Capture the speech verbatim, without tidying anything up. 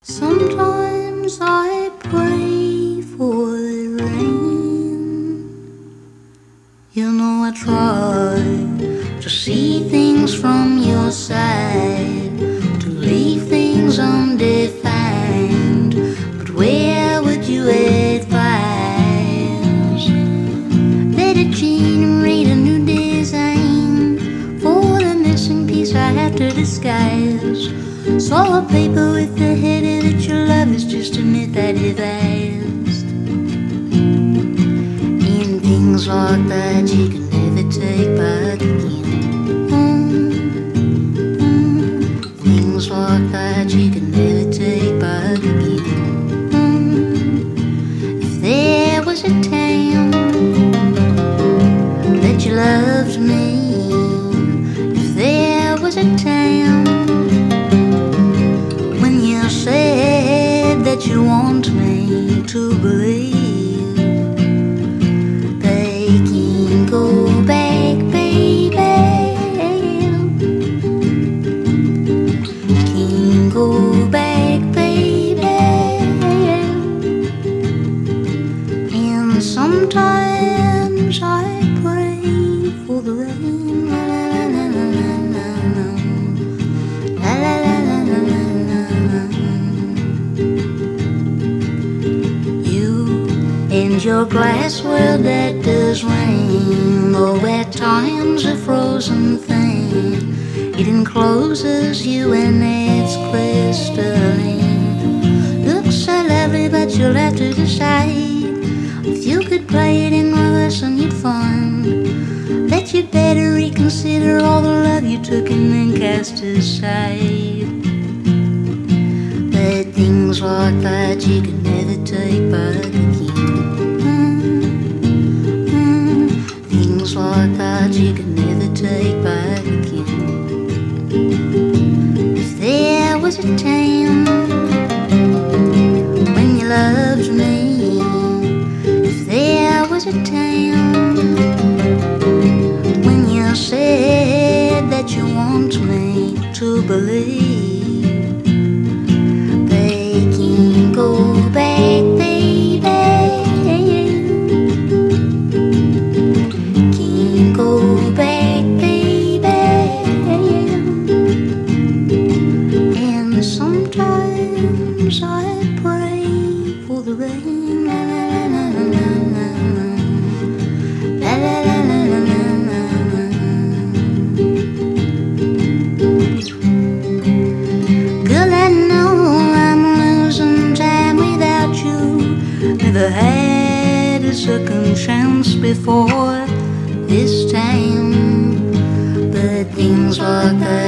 Sometimes I pray for the rain. You know I try to see things from your side, to leave things undefined. But where would you advise that I generate a new design for the missing piece I have to disguise? Saw a paper with the header that your love is just a myth I devised. And things like that you can never take back again. Mm, mm. Things like that you can never take back again. Mm. If there was a time that you loved me, if there was a time that you want me to believe, they can go back, baby. Can go back, baby. And sometimes I pray for the rain. La la la la la la. La la la la la la. And your glass world that does rain, though at times a frozen thing, it encloses you and it's crystalline. Looks so lovely, but you'll have to decide. If you could play it in reverse and you'd find that you'd better reconsider all the love you took and then cast aside. But things like that you can never take back again. Things like that you can never take back again. If there was a time when you loved me, if there was a time when you said that you want me to believe, they can go back, baby. Sometimes I pray for the rain. La la la la la la. La la la la la la la. Girl, I know I'm losing time without you. Never had a second chance before this time. But things like that